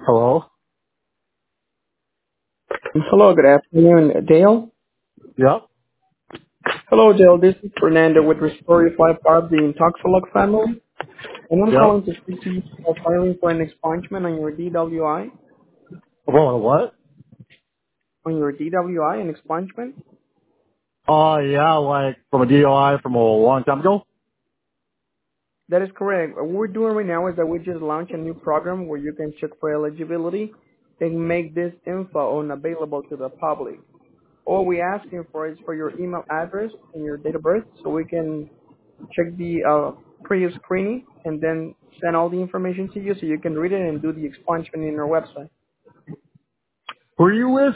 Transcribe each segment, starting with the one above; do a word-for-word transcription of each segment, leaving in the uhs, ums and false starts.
Hello? Hello, good afternoon, Dale. Yep. Hello, Dale. This is Fernando with Restorify Five, the Intoxilog family, and I'm Yep. calling to speak to you about filing for an expungement on your D W I. Well, what? On your D W I, an expungement. Oh, yeah, like from a D O I from a long time ago? That is correct. What we're doing right now is that we just launched a new program where you can check for eligibility and make this info unavailable to the public. All we're asking for is for your email address and your date of birth so we can check the uh, pre-screening and then send all the information to you so you can read it and do the expungement in our website. Who are you with?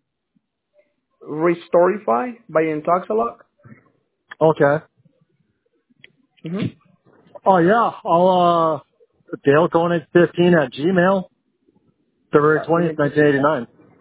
Restorify by Intoxilog. Okay. Mm-hmm. Oh, yeah. I'll, uh, Dale Koenig fifteen at Gmail, February Uh, let me twentieth, just nineteen eighty-nine.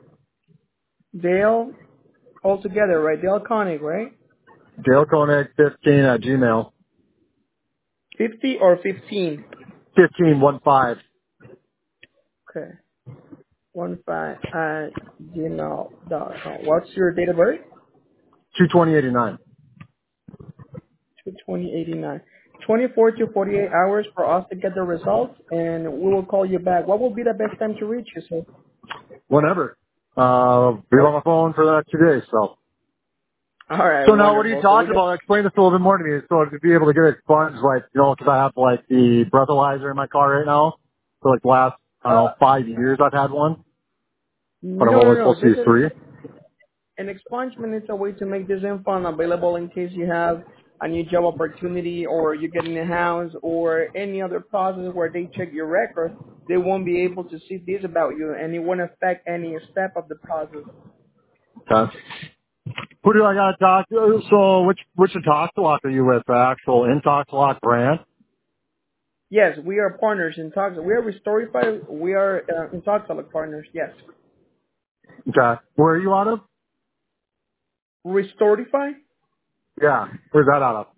Dale all together, right? Dale Koenig, right? Dale Koenig fifteen at Gmail. fifty or fifteen? fifteen, one five. Okay. One five at gmail dot com. What's your date of birth? two twenty eighty-nine. two twenty eighty-nine. twenty-four to forty-eight hours for us to get the results, and we will call you back. What will be the best time to reach you, sir? Whenever. Uh, be Oh, on my phone for the next two days, so. all right, So now what are you wonderful. So we talking get about? Explain this a little bit more to me. So to be able to get it expunged, like, you know, because I have like the breathalyzer in my car right now. For like the last, I don't uh know, five years I've had one. But I'm no, no, only no. supposed to This use is three. an expungement. Is a way to make this info available in case you have a new job opportunity or you get in a house or any other process where they check your record. They won't be able to see this about you, and it won't affect any step of the process. Okay. Who do I got to talk to? So which, which Intoxilock are you with? The actual Intoxilock brand? Yes, we are partners in Tox. We are Restorify. We are uh, in Toxalic partners. Yes, Okay. Where are you out of? Restorify. Yeah. Where's that out of?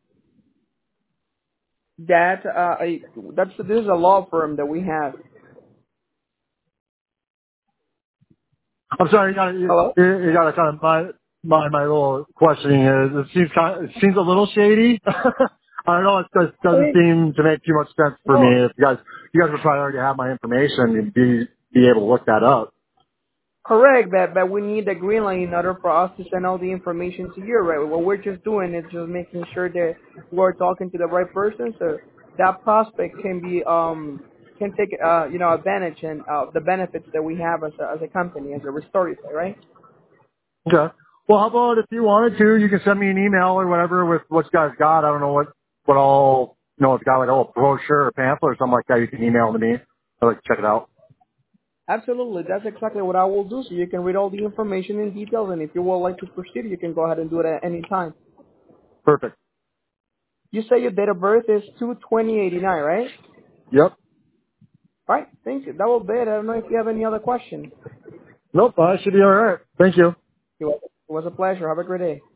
That uh, I, that's this is a law firm that we have. I'm sorry, you got to, you, Hello. you got to kind of, my, my, my little questioning is, it seems kind of, it seems a little shady. I don't know, it just I doesn't mean, seem to make too much sense for me. no, If you guys, you guys would probably already have my information, you'd be, be able to look that up. correct. But but we need the green line in order for us to send all the information to you, right? What we're just doing is just making sure that we're talking to the right person, so that prospect can be um can take uh you know advantage and uh, the benefits that we have as a as a company as a Restorify, right? Okay. Well, how about if you wanted to, you can send me an email or whatever with what you guys got. I don't know what, what all, you know, if you got like a little brochure or pamphlet or something like that, you can email to me. I'd like to check it out. Absolutely. That's exactly what I will do. So you can read all the information in details, and if you would like to proceed, you can go ahead and do it at any time. Perfect. You say your date of birth is two twenty eighty nine, right? Yep. All right. Thank you. That will be it. I don't know if you have any other questions. Nope, I should be alright. Thank you. It was it was a pleasure. Have a great day.